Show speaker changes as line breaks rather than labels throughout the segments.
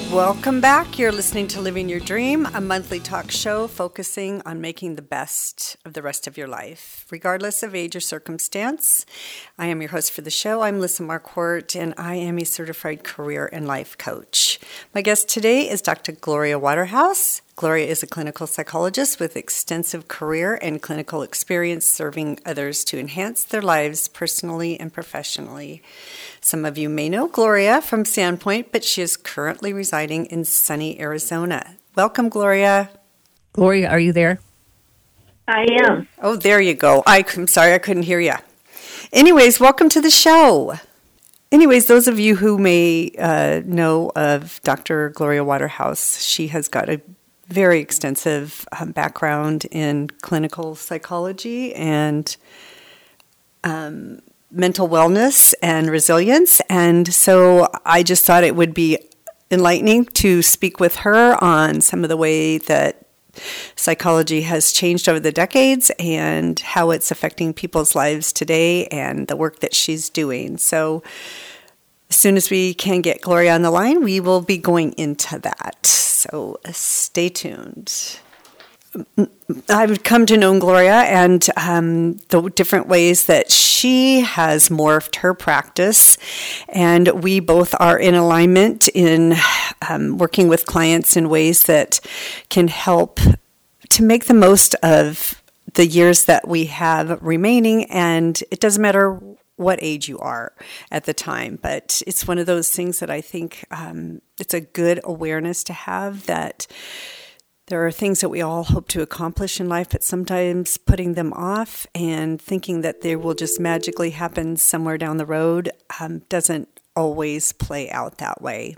Welcome back. You're listening to Living Your Dream, a monthly talk show focusing on making the best of the rest of your life, regardless of age or circumstance. I am your host for the show. I'm Lisa Marquardt, and I am a certified career and life coach. My guest today is Dr. Gloria Waterhouse. Gloria is a clinical psychologist with extensive career and clinical experience serving others to enhance their lives personally and professionally. Some of you may know Gloria from Sandpoint, but she is currently residing in sunny Arizona. Welcome, Gloria.
Gloria, are you there?
I am.
Oh, there you go. I'm sorry, I couldn't hear you. Anyways, welcome to the show. Anyways, those of you who may know of Dr. Gloria Waterhouse, she has got a very extensive background in clinical psychology and mental wellness and resilience. And so I just thought it would be enlightening to speak with her on some of the way that psychology has changed over the decades and how it's affecting people's lives today and the work that she's doing. So as soon as we can get Gloria on the line, we will be going into that. So stay tuned. I've come to know Gloria and the different ways that she has morphed her practice, and we both are in alignment in working with clients in ways that can help to make the most of the years that we have remaining, and it doesn't matter what age you are at the time, but it's one of those things that I think it's a good awareness to have, that there are things that we all hope to accomplish in life, but sometimes putting them off and thinking that they will just magically happen somewhere down the road doesn't always play out that way.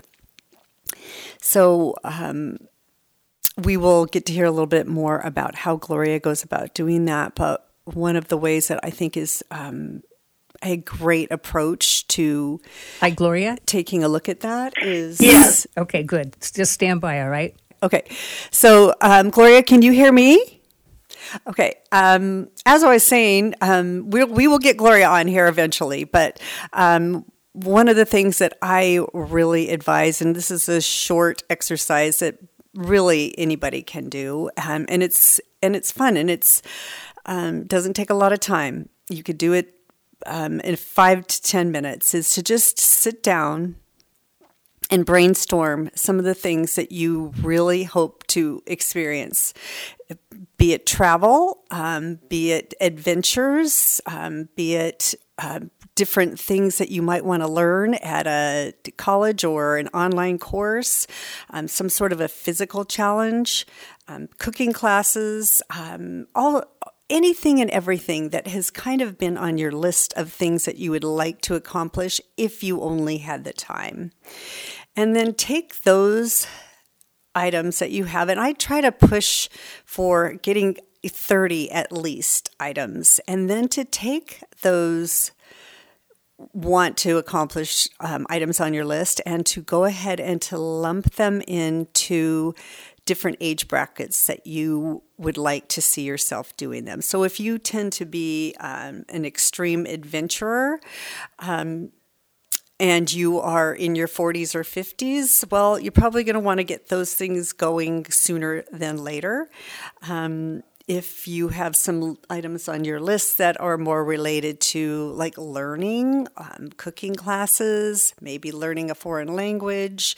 So we will get to hear a little bit more about how Gloria goes about doing that, but one of the ways that I think is a great approach to
Hi, Gloria.
Taking a look at that is...
Yes.
Okay, good. Just stand by, all right?
Okay. So, Gloria, can you hear me? Okay. As I was saying, we will get Gloria on here eventually, but one of the things that I really advise, and this is a short exercise that really anybody can do, and it's fun, and it's doesn't take a lot of time. You could do it in 5 to 10 minutes, is to just sit down and brainstorm some of the things that you really hope to experience, be it travel, be it adventures, be it different things that you might want to learn at a college or an online course, some sort of a physical challenge, cooking classes, anything and everything that has kind of been on your list of things that you would like to accomplish if you only had the time. And then take those items that you have, and I try to push for getting 30 at least items, and then to take those want to accomplish items on your list and to go ahead and to lump them into different age brackets that you would like to see yourself doing them. So if you tend to be an extreme adventurer, and you are in your 40s or 50s, well, you're probably going to want to get those things going sooner than later. If you have some items on your list that are more related to like learning, cooking classes, maybe learning a foreign language,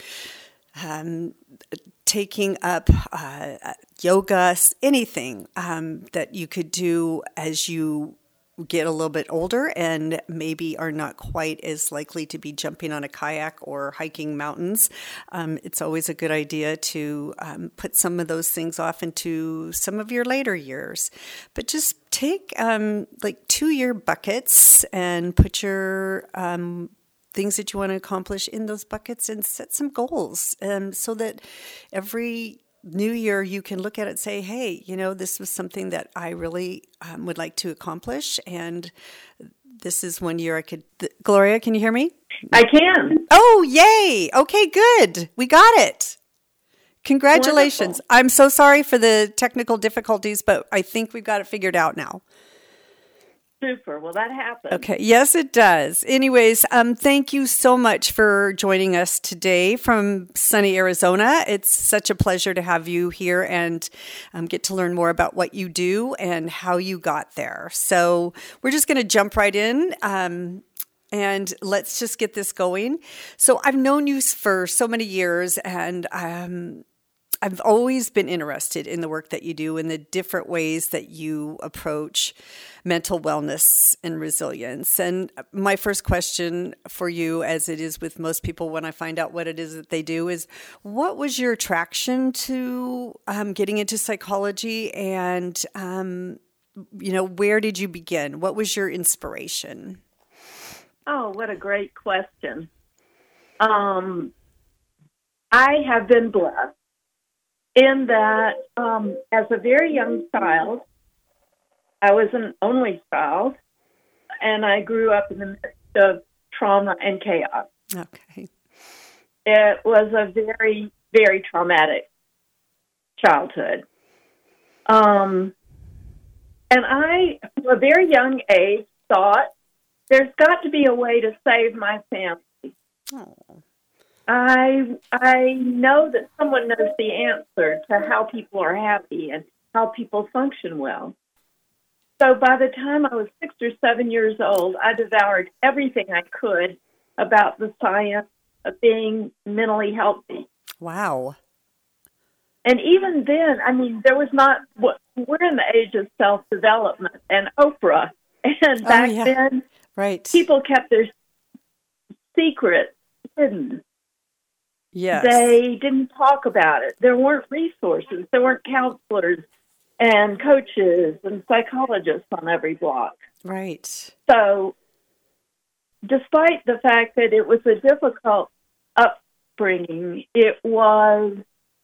taking up yoga, anything that you could do as you get a little bit older and maybe are not quite as likely to be jumping on a kayak or hiking mountains. It's always a good idea to put some of those things off into some of your later years. But just take like 2-year buckets and put your things that you want to accomplish in those buckets and set some goals so that every New Year you can look at it and say, hey, this was something that I really would like to accomplish, and this is one year I could... Gloria, can you hear me?
I can.
Oh, yay! Okay, good. We got it. Congratulations.
Wonderful.
I'm so sorry for the technical difficulties, but I think we've got it figured out now.
super. Well, that happened.
Okay. Yes, it does. Anyways, thank you so much for joining us today from sunny Arizona. It's such a pleasure to have you here and get to learn more about what you do and how you got there. So we're just going to jump right in. And let's just get this going. So I've known you for so many years, and I've always been interested in the work that you do and the different ways that you approach mental wellness and resilience. And my first question for you, as it is with most people when I find out what it is that they do, is what was your attraction to getting into psychology, and where did you begin? What was your inspiration?
Oh, what a great question. I have been blessed in that as a very young child, I was an only child, and I grew up in the midst of trauma and chaos.
Okay.
It was a very, very traumatic childhood. And I, from a very young age, thought, there's got to be a way to save my family.
Oh.
I know that someone knows the answer to how people are happy and how people function well. So by the time I was 6 or 7 years old, I devoured everything I could about the science of being mentally healthy.
Wow.
And even then, I mean, there was not, we're in the age of self-development and Oprah. And back then,
right,
people kept their secrets hidden.
Yes.
They didn't talk about it. There weren't resources. There weren't counselors and coaches and psychologists on every block.
Right.
So despite the fact that it was a difficult upbringing, it was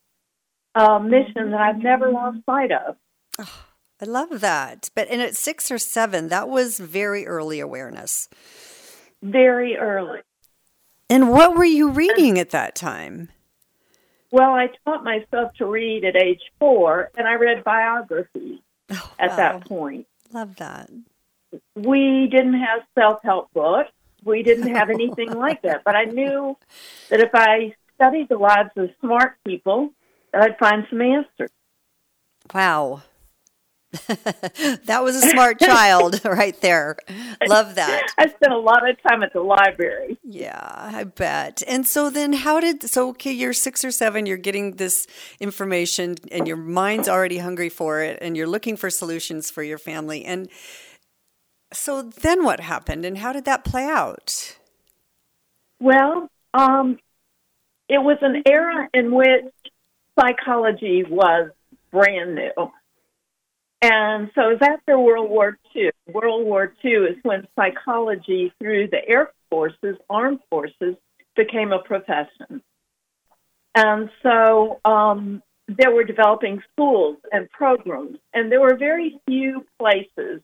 a mission that I've never lost sight of.
Oh, I love that. And at 6 or 7, that was very early awareness.
Very early.
And what were you reading at that time?
Well, I taught myself to read at age 4, and I read biographies at that point.
Love that.
We didn't have self-help books. We didn't have anything like that. But I knew that if I studied the lives of smart people, that I'd find some answers.
Wow. That was a smart child right there. Love that.
I spent a lot of time at the library.
Yeah, I bet. And so then okay, you're 6 or 7, you're getting this information and your mind's already hungry for it and you're looking for solutions for your family. And so then what happened and how did that play out?
Well, it was an era in which psychology was brand new. And so it was after World War II. World War II is when psychology through the Air Forces, armed forces, became a profession. And so they were developing schools and programs, and there were very few places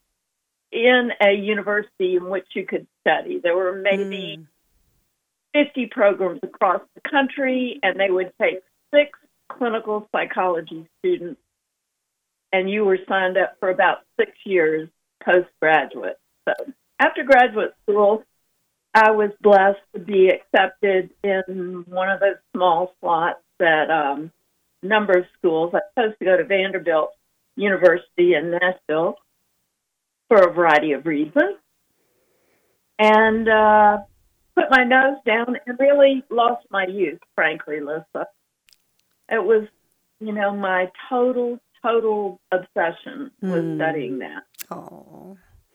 in a university in which you could study. There were maybe 50 programs across the country, and they would take 6 clinical psychology students, and you were signed up for about 6 years postgraduate. So after graduate school, I was blessed to be accepted in one of those small slots at a number of schools. I was supposed to go to Vanderbilt University in Nashville for a variety of reasons, and put my nose down and really lost my youth, frankly, Lissa. It was, my total obsession was studying that.
Oh.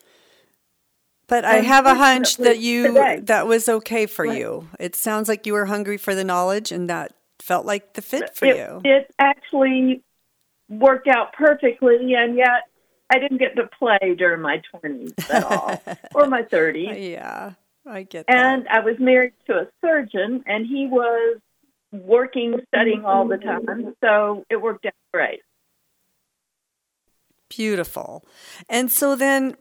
But I have a hunch that that was okay for you. It sounds like you were hungry for the knowledge and that felt like the fit for you.
It actually worked out perfectly, and yet I didn't get to play during my 20s at all, or my 30s.
Yeah, I get that.
And I was married to a surgeon, and he was working, studying all the time, so it worked out great.
Beautiful. And so then,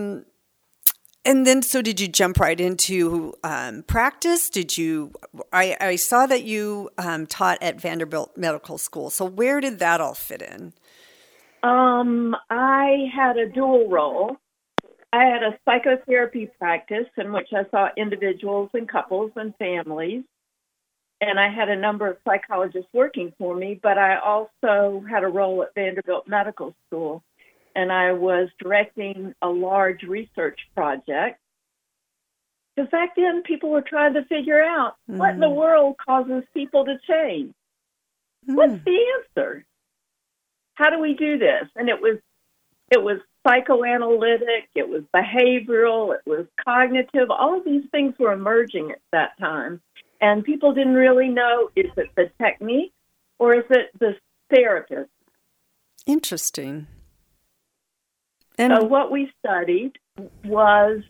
so did you jump right into practice? I saw that you taught at Vanderbilt Medical School. So where did that all fit in?
I had a dual role. I had a psychotherapy practice in which I saw individuals and couples and families. And I had a number of psychologists working for me, but I also had a role at Vanderbilt Medical School. And I was directing a large research project. Because back then, people were trying to figure out what in the world causes people to change. What's the answer? How do we do this? And it was psychoanalytic, it was behavioral, it was cognitive. All of these things were emerging at that time. And people didn't really know, is it the technique or is it the therapist?
Interesting.
And so what we studied was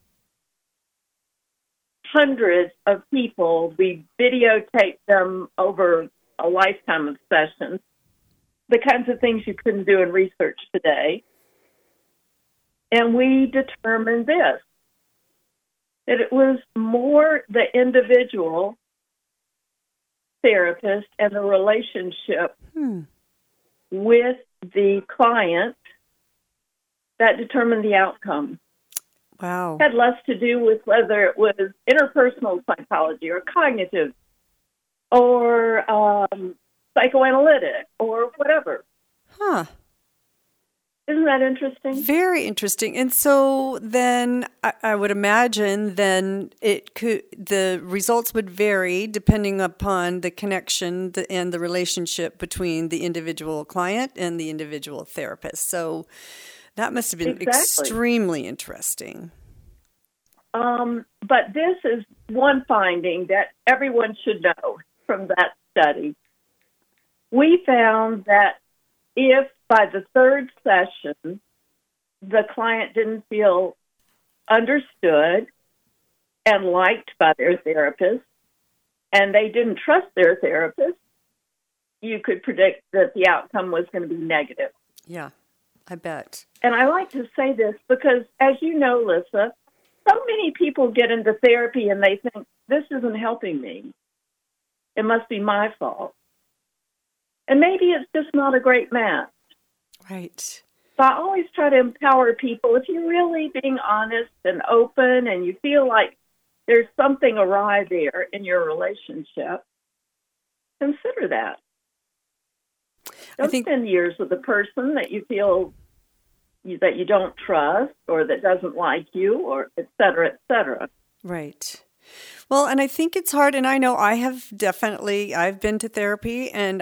hundreds of people. We videotaped them over a lifetime of sessions, the kinds of things you couldn't do in research today. And we determined this, that it was more the individual therapist and the relationship with the client that determined the outcome.
Wow.
It had less to do with whether it was interpersonal psychology or cognitive or psychoanalytic or whatever.
Huh.
Isn't that interesting?
Very interesting. And so then I would imagine then the results would vary depending upon the connection and the relationship between the individual client and the individual therapist. So that must have been extremely interesting.
But this is one finding that everyone should know from that study. We found that if by the third session the client didn't feel understood and liked by their therapist, and they didn't trust their therapist, you could predict that the outcome was going to be negative.
Yeah, I bet.
And I like to say this because, as you know, Lissa, so many people get into therapy and they think, this isn't helping me. It must be my fault. And maybe it's just not a great match.
Right.
So I always try to empower people. If you're really being honest and open and you feel like there's something awry there in your relationship, consider that. Don't spend years with a person that you feel that you don't trust or that doesn't like you, or et cetera, et cetera.
Right. Well, and I think it's hard, and I know I've been to therapy, and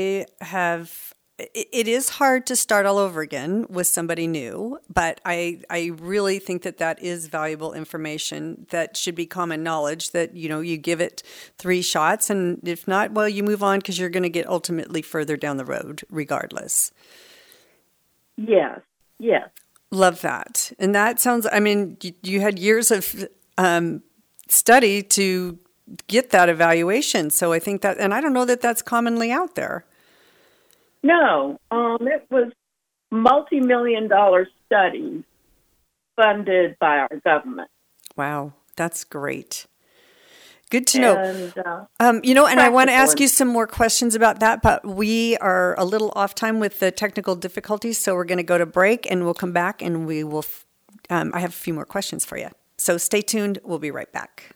it is hard to start all over again with somebody new, but I really think that is valuable information that should be common knowledge, that, you give it 3 shots, and if not, well, you move on because you're going to get ultimately further down the road regardless.
Yes. Yes.
Love that. And that sounds, you had years of study to get that evaluation. So I think that, and I don't know that that's commonly out there.
No, it was multi-million-dollar studies funded by our government.
Wow, that's great. Good to know.
And,
and I want to ask you some more questions about that, but we are a little off time with the technical difficulties, so we're going to go to break, and we'll come back, and we will. I have a few more questions for you. So stay tuned. We'll be right back.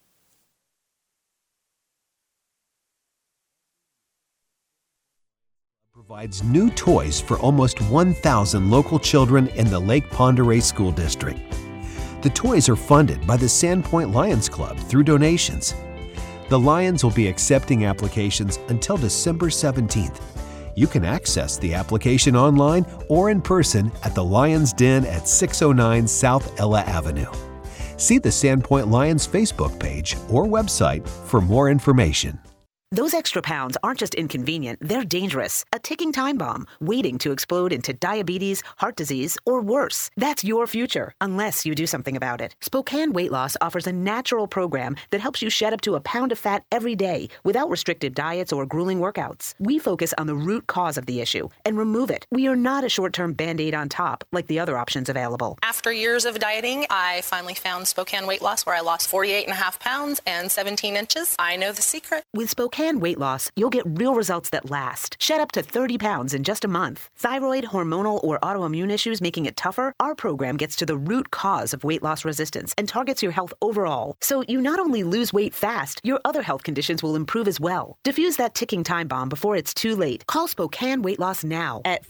Provides new toys for almost 1,000 local children in the Lake Pend Oreille School District. The toys are funded by the Sandpoint Lions Club through donations. The Lions will be accepting applications until December 17th. You can access the application online or in person at the Lions Den at 609 South Ella Avenue. See the Sandpoint Lions Facebook page or website for more information.
Those extra pounds aren't just inconvenient, they're dangerous. A ticking time bomb waiting to explode into diabetes, heart disease, or worse. That's your future, unless you do something about it. Spokane Weight Loss offers a natural program that helps you shed up to a pound of fat every day without restrictive diets or grueling workouts. We focus on the root cause of the issue and remove it. We are not a short-term Band-Aid on top like the other options available.
After years of dieting, I finally found Spokane Weight Loss, where I lost 48.5 pounds and 17 inches. I know the secret.
With Spokane Spokane Weight Loss, you'll get real results that last. Shed up to 30 pounds in just a month. Thyroid, hormonal, or autoimmune issues making it tougher? Our program gets to the root cause of weight loss resistance and targets your health overall. So you not only lose weight fast, your other health conditions will improve as well. Diffuse that ticking time bomb before it's too late. Call Spokane Weight Loss now at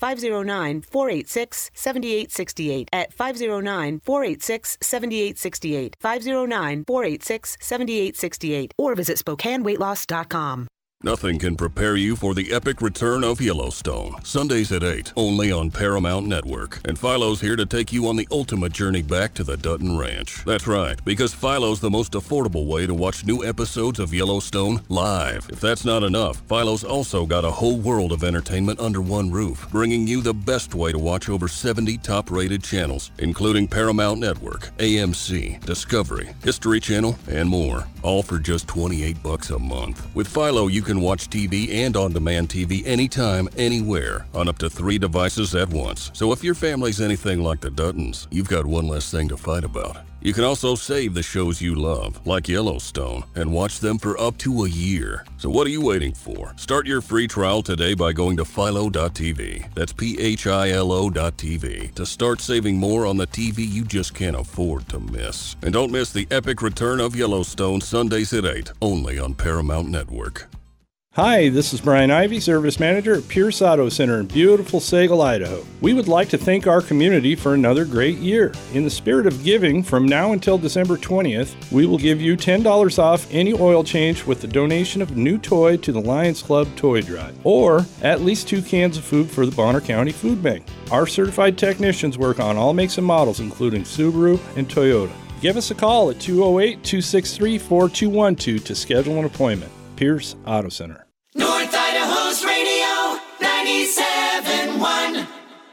509-486-7868. At 509-486-7868. 509-486-7868. Or visit SpokaneWeightLoss.com.
Nothing can prepare you for the epic return of Yellowstone. Sundays at 8, only on Paramount Network. And Philo's here to take you on the ultimate journey back to the Dutton Ranch. That's right, because Philo's the most affordable way to watch new episodes of Yellowstone live. If that's not enough, Philo's also got a whole world of entertainment under one roof, bringing you the best way to watch over 70 top-rated channels, including Paramount Network, AMC, Discovery, History Channel, and more. All for just $28 a month. With Philo, you can watch TV and on-demand TV anytime, anywhere, on up to 3 devices at once. So if your family's anything like the Duttons, you've got one less thing to fight about. You can also save the shows you love, like Yellowstone, and watch them for up to a year. So what are you waiting for? Start your free trial today by going to Philo.tv. That's PHILO.tv to start saving more on the TV you just can't afford to miss. And don't miss the epic return of Yellowstone Sundays at 8, only on Paramount Network.
Hi, this is Brian Ivy, Service Manager at Pierce Auto Center in beautiful Sagal, Idaho. We would like to thank our community for another great year. In the spirit of giving, from now until December 20th, we will give you $10 off any oil change with the donation of a new toy to the Lions Club Toy Drive, or at least 2 cans of food for the Bonner County Food Bank. Our certified technicians work on all makes and models, including Subaru and Toyota. Give us a call at 208-263-4212 to schedule an appointment. Pierce Auto Center.
North Idaho's Radio 97.1.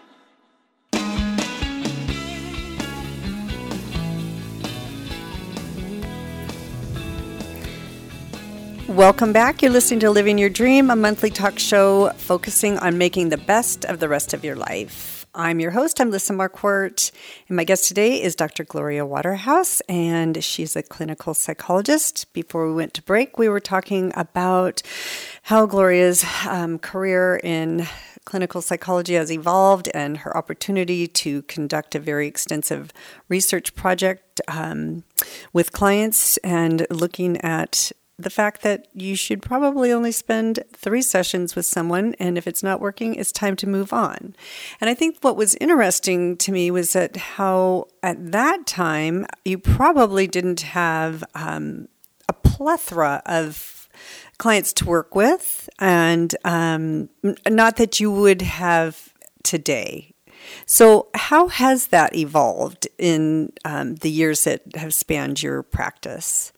Welcome back. You're listening to Living Your Dream, a monthly talk show focusing on making the best of the rest of your life. I'm your host. I'm Lisa Marquardt, and my guest today is Dr. Gloria Waterhouse, and she's a clinical psychologist. Before we went to break, we were talking about how Gloria's career in clinical psychology has evolved and her opportunity to conduct a very extensive research project with clients and looking at the fact that you should probably only spend 3 sessions with someone, and if it's not working, it's time to move on. And I think what was interesting to me was that how at that time you probably didn't have a plethora of clients to work with, and not that you would have today. So how has that evolved in the years that have spanned your practice?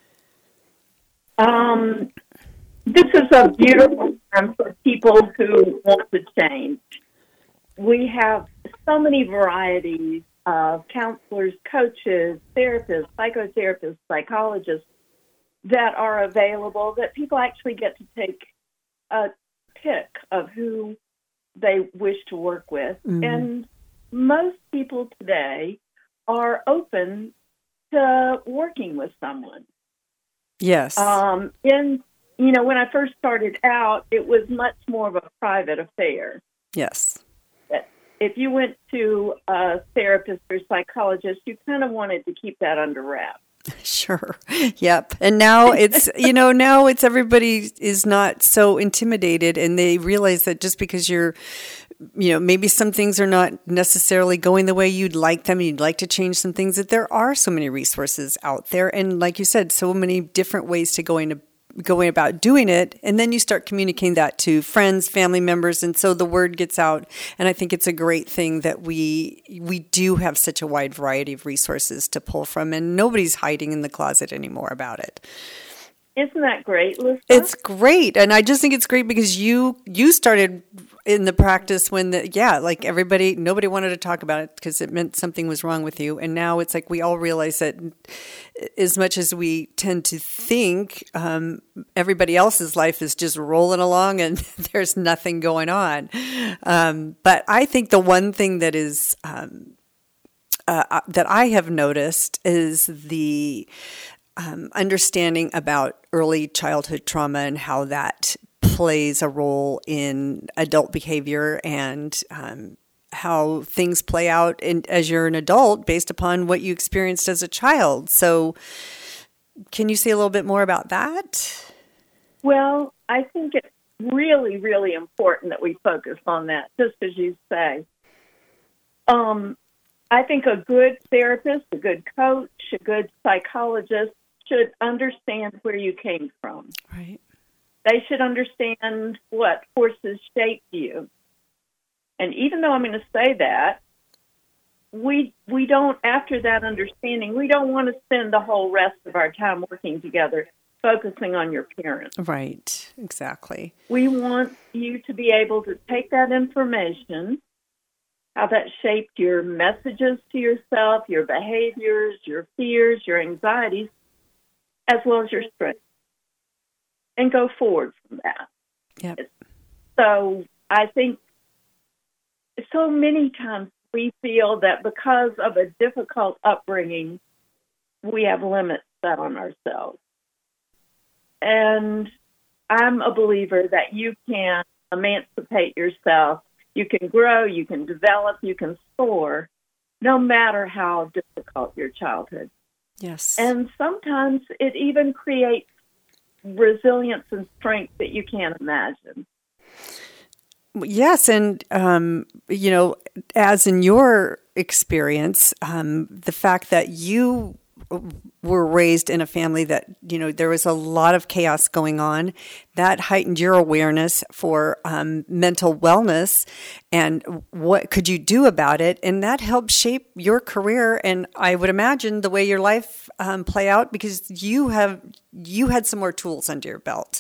This is a beautiful time for people who want to change. We have so many varieties of counselors, coaches, therapists, psychotherapists, psychologists that are available that people actually get to take a pick of who they wish to work with. Mm-hmm. And most people today are open to working with someone.
Yes.
When I first started out, it was much more of a private affair.
Yes.
If you went to a therapist or psychologist, you kind of wanted to keep that under wraps.
Sure. Yep. And now it's, now it's everybody is not so intimidated, and they realize that just because you're, maybe some things are not necessarily going the way you'd like them, you'd like to change some things, that there are so many resources out there. And like you said, so many different ways to going about doing it. And then you start communicating that to friends, family members. And so the word gets out. And I think it's a great thing that we do have such a wide variety of resources to pull from, and nobody's hiding in the closet anymore about it.
Isn't that great, Lisa?
It's great. And I just think it's great because you started in the practice when nobody wanted to talk about it because it meant something was wrong with you. And now it's like we all realize that as much as we tend to think everybody else's life is just rolling along and there's nothing going on. But I think the one thing that is that I have noticed is the understanding about early childhood trauma and how that plays a role in adult behavior and how things play out as you're an adult based upon what you experienced as a child. So can you say a little bit more about that?
Well, I think it's really, really important that we focus on that, just as you say. I think a good therapist, a good coach, a good psychologist should understand where you came from.
Right.
They should understand what forces shaped you. And even though I'm going to say that, we don't, after that understanding, we don't want to spend the whole rest of our time working together focusing on your parents.
Right, exactly.
We want you to be able to take that information, how that shaped your messages to yourself, your behaviors, your fears, your anxieties, as well as your strengths, and go forward from that.
Yep.
So I think so many times we feel that because of a difficult upbringing, we have limits set on ourselves. And I'm a believer that you can emancipate yourself. You can grow, you can develop, you can soar, no matter how difficult your childhood.
Yes.
And sometimes it even creates resilience and strength that you can't imagine.
Yes, and as in your experience, the fact that you were raised in a family that, there was a lot of chaos going on, that heightened your awareness for mental wellness and what could you do about it, and that helped shape your career and I would imagine the way your life play out because you had some more tools under your belt.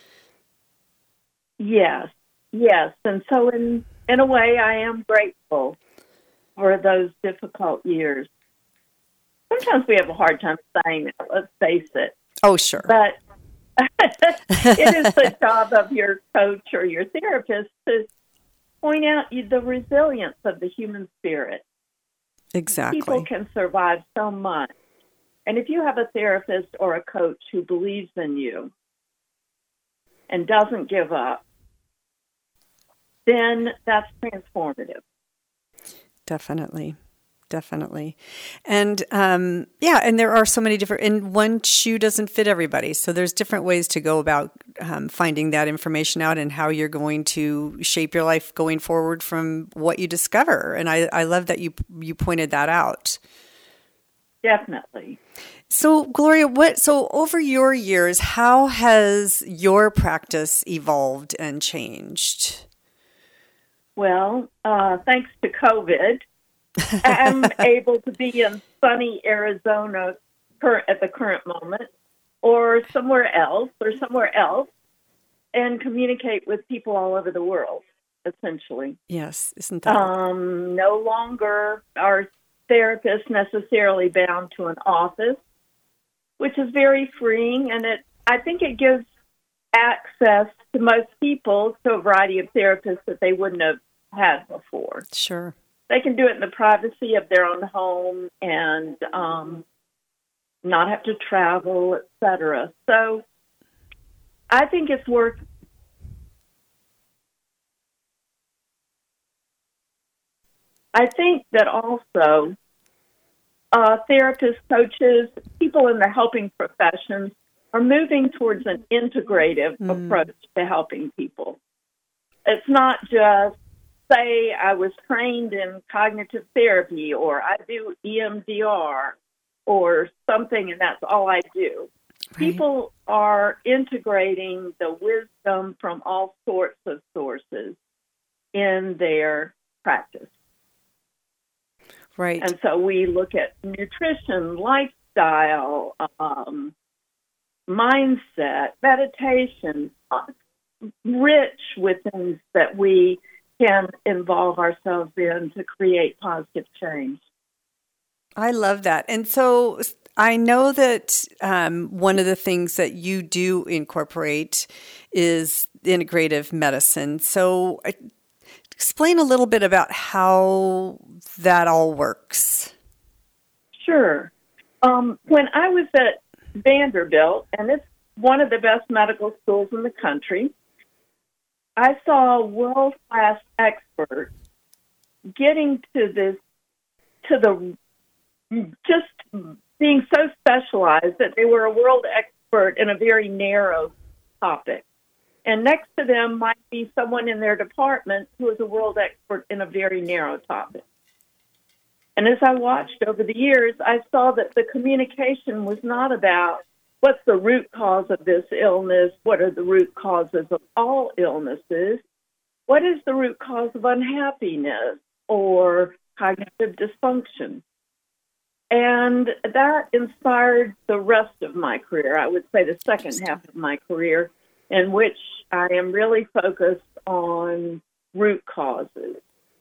Yes. And so in a way, I am grateful for those difficult years. Sometimes we have a hard time saying that, let's face it.
Oh, sure.
But it is the job of your coach or your therapist to point out the resilience of the human spirit.
Exactly.
People can survive so much. And if you have a therapist or a coach who believes in you and doesn't give up, then that's transformative.
Definitely. And and there are so many different, and one shoe doesn't fit everybody. So there's different ways to go about finding that information out and how you're going to shape your life going forward from what you discover. And I love that you pointed that out.
Definitely.
So Gloria, so over your years, how has your practice evolved and changed?
Well, thanks to COVID, I'm able to be in sunny Arizona at the current moment or somewhere else, and communicate with people all over the world, essentially.
Yes, isn't that?
No longer are therapists necessarily bound to an office, which is very freeing, and I think it gives access to most people to a variety of therapists that they wouldn't have had before.
Sure.
They can do it in the privacy of their own home and not have to travel, etc. So I think it's worth. I think that also therapists, coaches, people in the helping professions are moving towards an integrative approach to helping people. It's not just, say, I was trained in cognitive therapy or I do EMDR or something and that's all I do. Right. People are integrating the wisdom from all sorts of sources in their practice.
Right.
And so we look at nutrition, lifestyle, mindset, meditation, rich with things that we can involve ourselves in to create positive change.
I love that. And so I know that one of the things that you do incorporate is integrative medicine. So explain a little bit about how that all works.
Sure. When I was at Vanderbilt, and it's one of the best medical schools in the country. I saw world-class experts getting to just being so specialized that they were a world expert in a very narrow topic. And next to them might be someone in their department who is a world expert in a very narrow topic. And as I watched over the years, I saw that the communication was not about what's the root cause of this illness, what are the root causes of all illnesses, what is the root cause of unhappiness or cognitive dysfunction. And that inspired the rest of my career, I would say the second half of my career, in which I am really focused on root causes.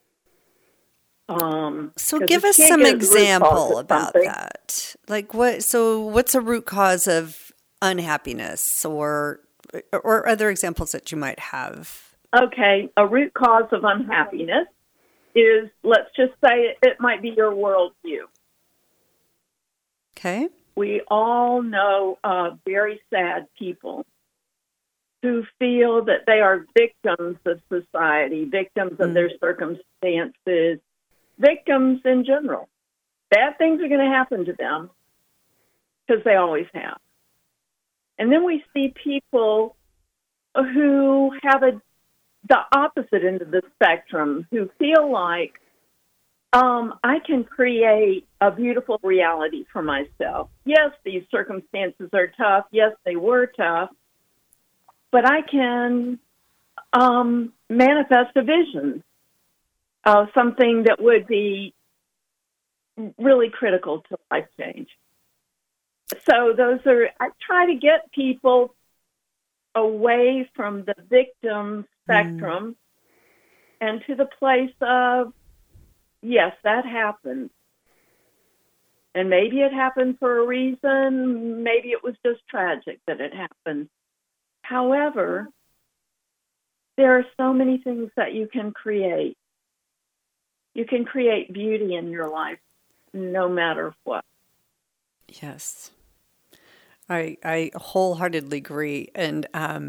So give us some example about that. Like what's a root cause of unhappiness or other examples that you might have?
Okay, a root cause of unhappiness is, let's just say it might be your worldview.
Okay.
We all know very sad people who feel that they are victims of society, victims of their circumstances, victims in general. Bad things are going to happen to them because they always have. And then we see people who have the opposite end of the spectrum, who feel like, I can create a beautiful reality for myself. Yes, these circumstances are tough. Yes, they were tough. But I can manifest a vision of something that would be really critical to life change. So I try to get people away from the victim spectrum and to the place of, yes, that happened. And maybe it happened for a reason. Maybe it was just tragic that it happened. However, there are so many things that you can create. You can create beauty in your life no matter what.
Yes. I wholeheartedly agree. And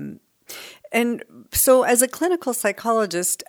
so as a clinical psychologist,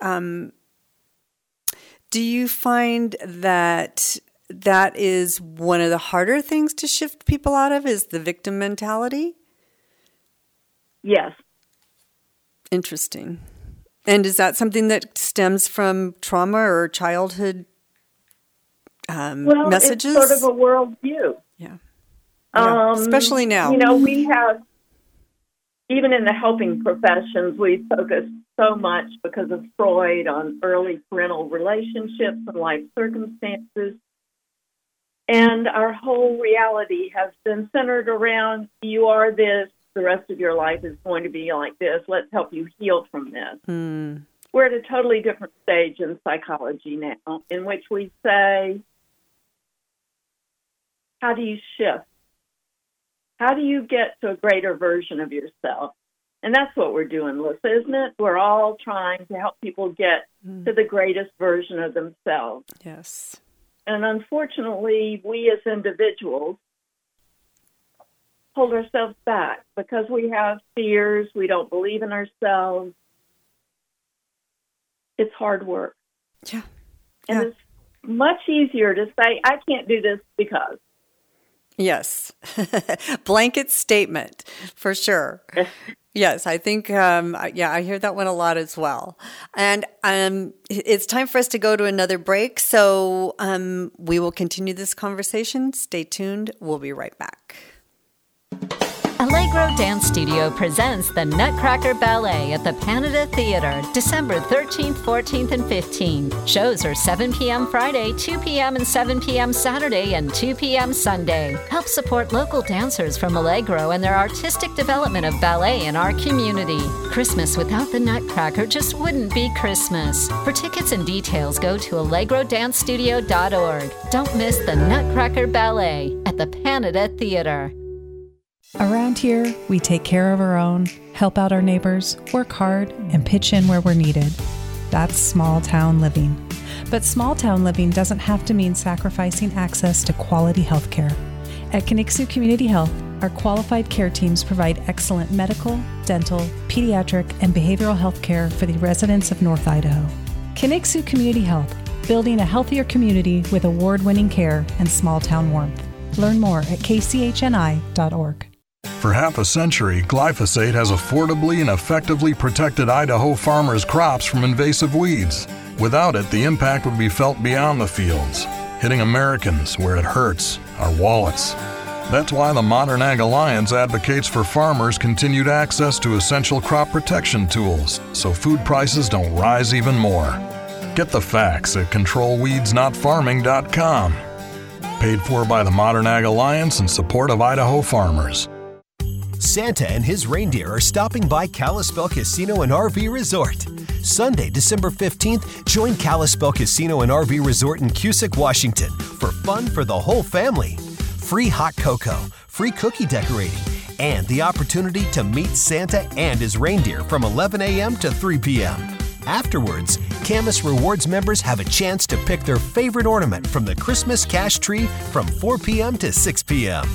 do you find that is one of the harder things to shift people out of, is the victim mentality?
Yes.
Interesting. And is that something that stems from trauma or childhood messages?
It's sort of a worldview.
Yeah. Especially now.
We have, even in the helping professions, we focus so much because of Freud on early parental relationships and life circumstances. And our whole reality has been centered around, you are this, the rest of your life is going to be like this. Let's help you heal from this. We're at a totally different stage in psychology now, in which we say, how do you shift? How do you get to a greater version of yourself? And that's what we're doing, Lissa, isn't it? We're all trying to help people get to the greatest version of themselves.
Yes.
And unfortunately, we as individuals hold ourselves back because we have fears, we don't believe in ourselves. It's hard work.
Yeah.
And it's much easier to say, I can't do this because.
Yes. Blanket statement, for sure. Yes, I think, I hear that one a lot as well. And it's time for us to go to another break, so we will continue this conversation. Stay tuned. We'll be right back.
Allegro Dance Studio presents the Nutcracker Ballet at the Panada Theater, December 13th, 14th, and 15th. Shows are 7 p.m. Friday, 2 p.m. and 7 p.m. Saturday, and 2 p.m. Sunday. Help support local dancers from Allegro and their artistic development of ballet in our community. Christmas without the Nutcracker just wouldn't be Christmas. For tickets and details, go to allegrodancestudio.org. Don't miss the Nutcracker Ballet at the Panada Theater.
Around here, we take care of our own, help out our neighbors, work hard, and pitch in where we're needed. That's small town living. But small town living doesn't have to mean sacrificing access to quality health care. At Conixu Community Health, Our qualified care teams provide excellent medical, dental, pediatric, and behavioral health care for the residents of North Idaho. Kinixu Community Health, building a healthier community with award-winning care and small-town warmth. Learn more at kchni.org.
For half a century, glyphosate has affordably and effectively protected Idaho farmers' crops from invasive weeds. Without it, the impact would be felt beyond the fields, hitting Americans where it hurts, our wallets. That's why the Modern Ag Alliance advocates for farmers continued access to essential crop protection tools so food prices don't rise even more. Get the facts at controlweedsnotfarming.com. Paid for by the Modern Ag Alliance in support of Idaho farmers.
Santa and his reindeer are stopping by Kalispell Casino and RV Resort. Sunday, December 15th, join Kalispell Casino and RV Resort in Cusick, Washington for fun for the whole family. Free hot cocoa, free cookie decorating, and the opportunity to meet Santa and his reindeer from 11 a.m. to 3 p.m. Afterwards, Camas Rewards members have a chance to pick their favorite ornament from the Christmas cash tree from 4 p.m. to 6 p.m.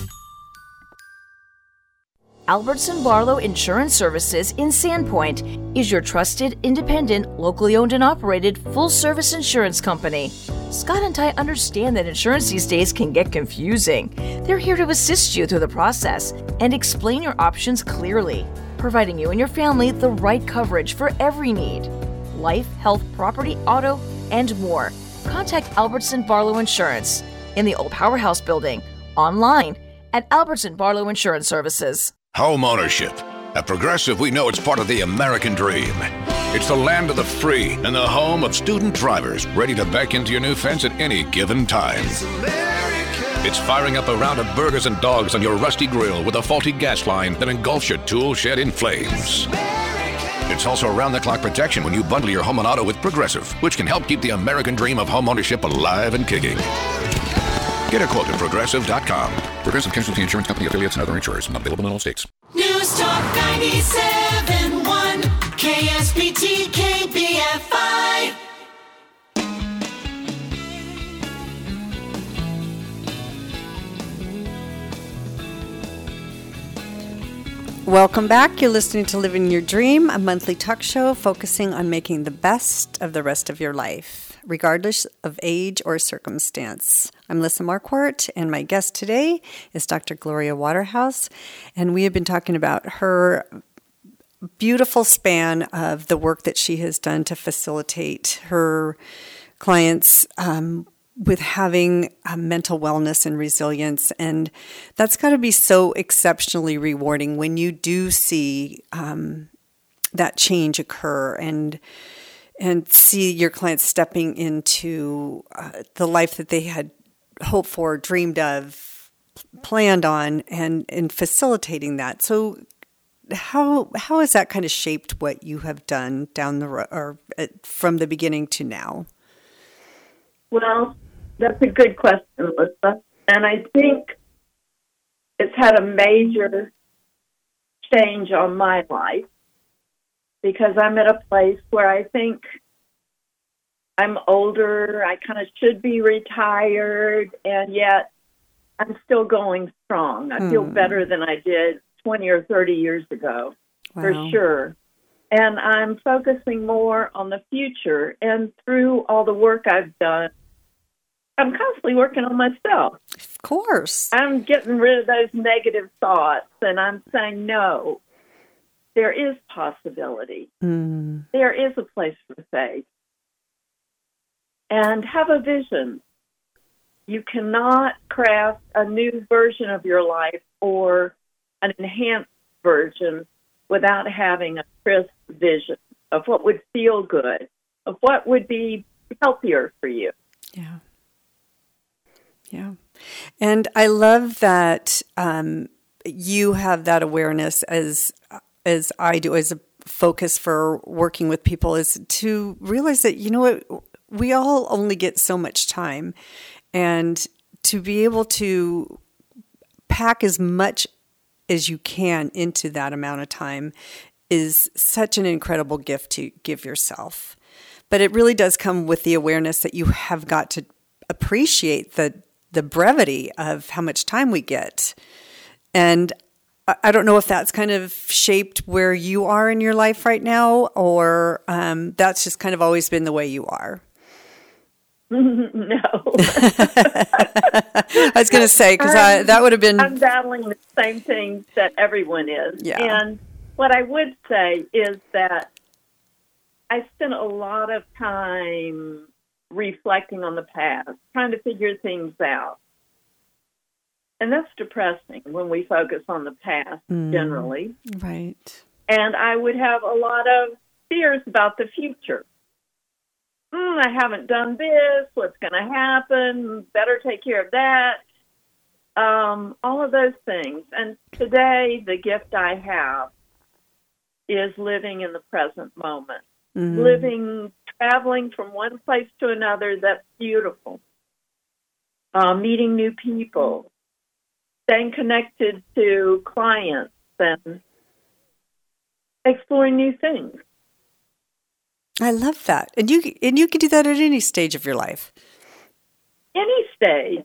Albertson Barlow Insurance Services in Sandpoint is your trusted, independent, locally owned and operated full-service insurance company. Scott and Ty understand that insurance these days can get confusing. They're here to assist you through the process and explain your options clearly, providing you and your family the right coverage for every need. Life, health, property, auto, and more. Contact Albertson Barlow Insurance in the Old Powerhouse Building, online at Albertson Barlow Insurance Services.
Home ownership. At Progressive, we know it's part of the American dream. It's the land of the free and the home of student drivers ready to back into your new fence at any given time. It's firing up a round of burgers and dogs on your rusty grill with a faulty gas line that engulfs your tool shed in flames. It's also around-the-clock protection when you bundle your home and auto with Progressive, which can help keep the American dream of home ownership alive and kicking. Get a quote at Progressive.com. Progressive Casualty Insurance Company, affiliates, and other insurers. Not available in all states.
News Talk 97.1 KSPT KBFI.
Welcome back. You're listening to Living Your Dream, a monthly talk show focusing on making the best of the rest of your life, regardless of age or circumstance. I'm Lissa Marquardt, and my guest today is Dr. Gloria Waterhouse, and we have been talking about her beautiful span of the work that she has done to facilitate her clients with having mental wellness and resilience. And that's got to be so exceptionally rewarding when you do see that change occur and see your clients stepping into the life that they had hoped for, dreamed of, planned on, and facilitating that. So how has that kind of shaped what you have done down the road, or from the beginning to now?
Well, that's a good question, Alyssa. And I think it's had a major change on my life because I'm at a place where I think I'm older, I kind of should be retired, and yet I'm still going strong. I feel better than I did 20 or 30 years ago, for sure. And I'm focusing more on the future. And through all the work I've done, I'm constantly working on myself.
Of course.
I'm getting rid of those negative thoughts, and I'm saying, no, there is possibility. There is a place for faith. And have a vision. You cannot craft a new version of your life or an enhanced version without having a crisp vision of what would feel good, of what would be healthier for you.
Yeah. Yeah. And I love that you have that awareness as I do, as a focus for working with people, is to realize that, you know what, we all only get so much time, and to be able to pack as much as you can into that amount of time is such an incredible gift to give yourself. But it really does come with the awareness that you have got to appreciate the brevity of how much time we get. And I don't know if that's kind of shaped where you are in your life right now, or that's just kind of always been the way you are.
No.
I was going to say, because that would have been...
I'm battling the same things that everyone is.
Yeah.
And what I would say is that I spent a lot of time reflecting on the past, trying to figure things out. And that's depressing when we focus on the past generally.
Right.
And I would have a lot of fears about the future. I haven't done this. What's going to happen? Better take care of that. All of those things. And today, the gift I have is living in the present moment. Traveling from one place to another, that's beautiful. Meeting new people. Staying connected to clients and exploring new things.
I love that. And you can do that at any stage of your life.
Any stage.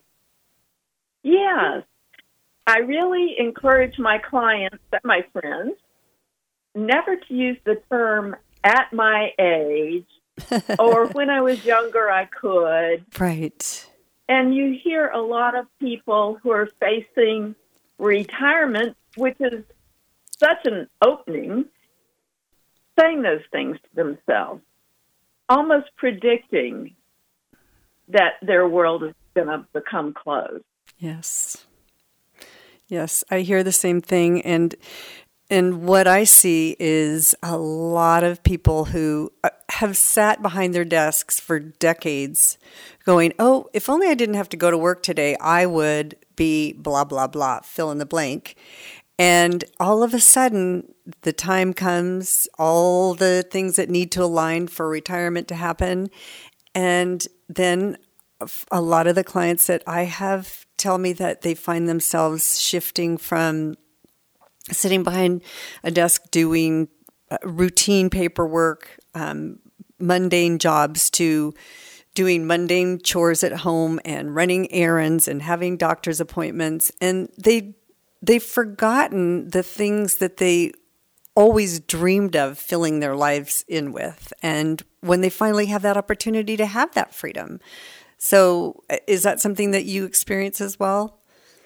Yes. I really encourage my clients, my friends, never to use the term at my age or when I was younger I could.
Right.
And you hear a lot of people who are facing retirement, which is such an opening, saying those things to themselves, almost predicting that their world is going to become closed.
Yes. Yes, I hear the same thing. And what I see is a lot of people who have sat behind their desks for decades going, oh, if only I didn't have to go to work today, I would be blah, blah, blah, fill in the blank. And all of a sudden, the time comes, all the things that need to align for retirement to happen. And then a lot of the clients that I have tell me that they find themselves shifting from sitting behind a desk doing routine paperwork, mundane jobs, to doing mundane chores at home and running errands and having doctor's appointments. And they've forgotten the things that they always dreamed of filling their lives in with. And when they finally have that opportunity to have that freedom. So is that something that you experience as well?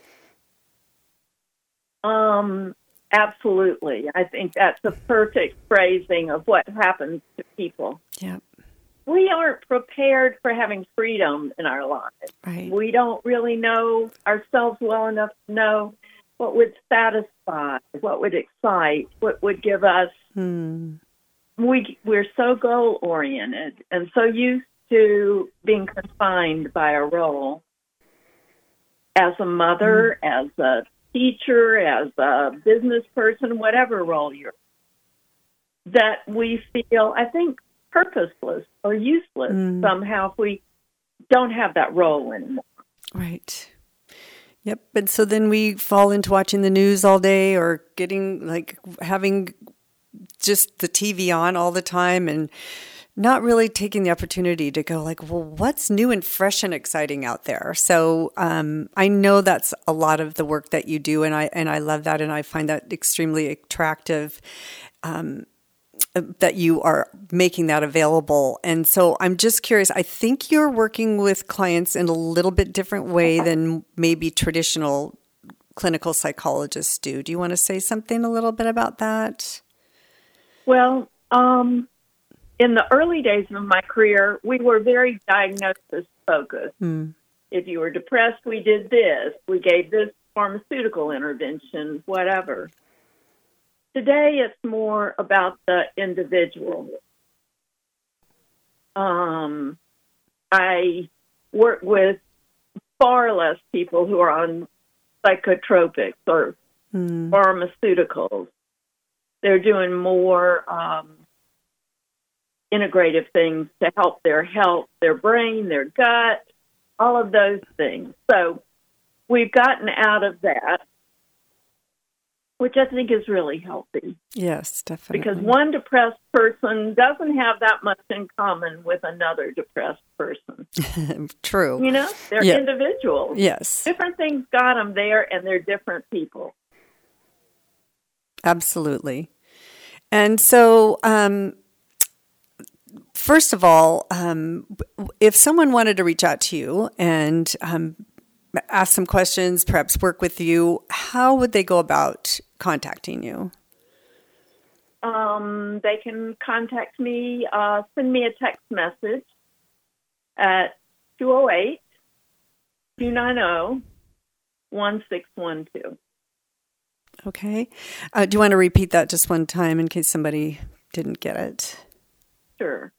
Absolutely. I think that's a perfect phrasing of what happens to people.
Yeah.
We aren't prepared for having freedom in our lives.
Right.
We don't really know ourselves well enough to know what would satisfy, what would excite, what would give us. We're so goal-oriented and so used to being confined by a role as a mother, as a teacher, as a business person, whatever role you're in, that we feel, I think, purposeless or useless somehow if we don't have that role anymore.
Right. Yep. And so then we fall into watching the news all day or having just the TV on all the time and not really taking the opportunity to go well, what's new and fresh and exciting out there? So I know that's a lot of the work that you do, and I love that, and I find that extremely attractive that you are making that available. And so I'm just curious, I think you're working with clients in a little bit different way than maybe traditional clinical psychologists do. Do you want to say something a little bit about that?
Well, in the early days of my career, we were very diagnosis-focused. If you were depressed, we did this. We gave this pharmaceutical intervention, whatever. Today, it's more about the individual. I work with far less people who are on psychotropics or pharmaceuticals. They're doing more integrative things to help their health, their brain, their gut, all of those things. So we've gotten out of that, which I think is really healthy.
Yes, definitely.
Because one depressed person doesn't have that much in common with another depressed person.
True.
They're individuals.
Yes.
Different things got them there, and they're different people.
Absolutely. And so, first of all, if someone wanted to reach out to you and ask some questions, perhaps work with you, how would they go about contacting you?
They can contact me, send me a text message at 208-290-1612.
Okay. Do you want to repeat that just one time in case somebody didn't get it?
Sure.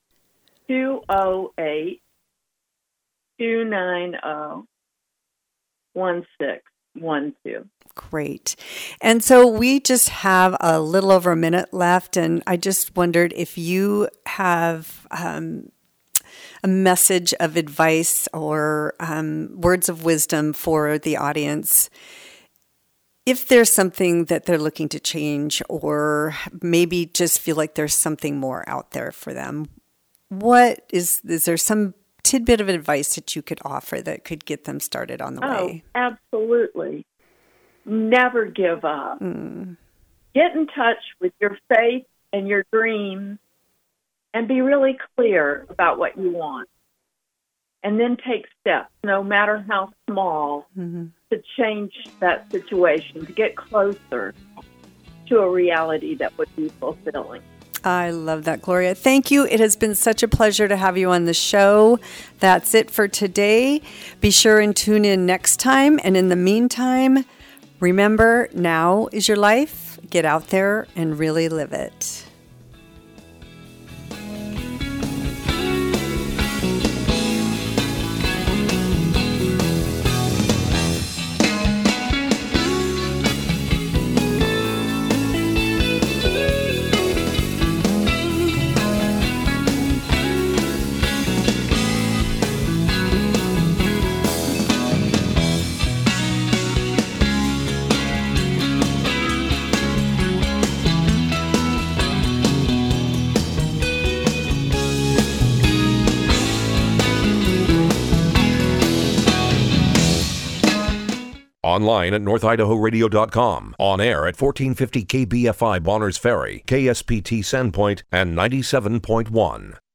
208-290-1612.
Great. And so we just have a little over a minute left, and I just wondered if you have a message of advice or words of wisdom for the audience. If there's something that they're looking to change or maybe just feel like there's something more out there for them, is there some tidbit of advice that you could offer that could get them started on the way?
Absolutely. Never give up. Get in touch with your faith and your dreams and be really clear about what you want. And then take steps, no matter how small, to change that situation, to get closer to a reality that would be fulfilling.
I love that, Gloria. Thank you. It has been such a pleasure to have you on the show. That's it for today. Be sure and tune in next time. And in the meantime, remember, now is your life. Get out there and really live it.
Online at NorthIdahoRadio.com. On air at 1450 KBFI Bonners Ferry, KSPT Sandpoint, and 97.1.